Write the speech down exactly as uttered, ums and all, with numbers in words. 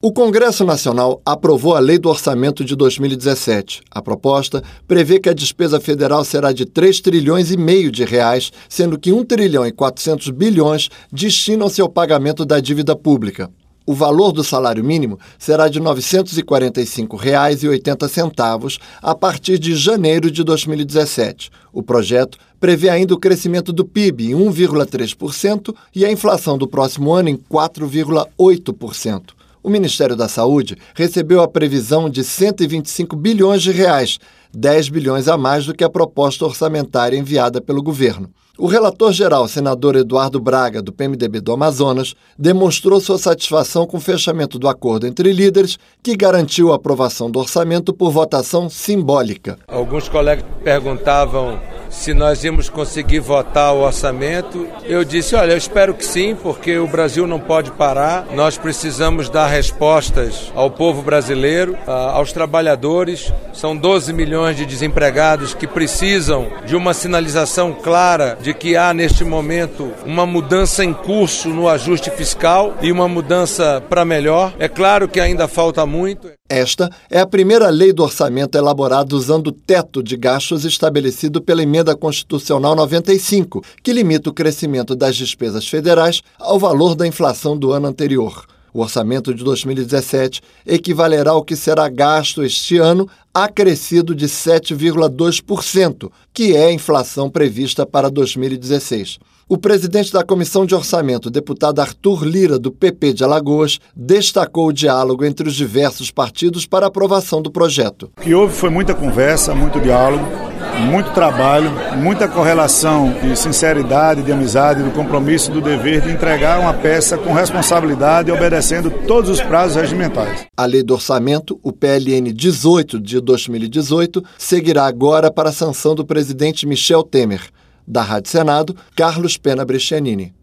O Congresso Nacional aprovou a Lei do Orçamento de dois mil e dezessete. A proposta prevê que a despesa federal será de três trilhões e meio de reais, sendo que um trilhão e quatrocentos bilhões destinam-se ao pagamento da dívida pública. O valor do salário mínimo será de novecentos e quarenta e cinco reais e oitenta centavos a partir de janeiro de dois mil e dezessete. O projeto prevê ainda o crescimento do P I B em um vírgula três por cento e a inflação do próximo ano em quatro vírgula oito por cento. O Ministério da Saúde recebeu a previsão de cento e vinte e cinco bilhões de reais, dez bilhões a mais do que a proposta orçamentária enviada pelo governo. O relator-geral, senador Eduardo Braga, do P M D B do Amazonas, demonstrou sua satisfação com o fechamento do acordo entre líderes, que garantiu a aprovação do orçamento por votação simbólica. Alguns colegas perguntavam se nós íamos conseguir votar o orçamento. Eu disse, olha, eu espero que sim, porque o Brasil não pode parar. Nós precisamos dar respostas ao povo brasileiro, aos trabalhadores. São doze milhões de desempregados que precisam de uma sinalização clara de que há, neste momento, uma mudança em curso no ajuste fiscal e uma mudança para melhor. É claro que ainda falta muito. Esta é a primeira lei do orçamento elaborada usando o teto de gastos estabelecido pela Emenda Constitucional noventa e cinco, que limita o crescimento das despesas federais ao valor da inflação do ano anterior. O orçamento de dois mil e dezessete equivalerá ao que será gasto este ano, acrescido de sete vírgula dois por cento, que é a inflação prevista para dois mil e dezesseis. O presidente da Comissão de Orçamento, deputado Arthur Lira, do P P de Alagoas, destacou o diálogo entre os diversos partidos para a aprovação do projeto. O que houve foi muita conversa, muito diálogo, muito trabalho, muita correlação de sinceridade, de amizade, do compromisso, do dever de entregar uma peça com responsabilidade e obedecendo todos os prazos regimentais. A Lei do Orçamento, o P L N dezoito de dois mil e dezoito, seguirá agora para a sanção do presidente Michel Temer. Da Rádio Senado, Carlos Pena Brescianini.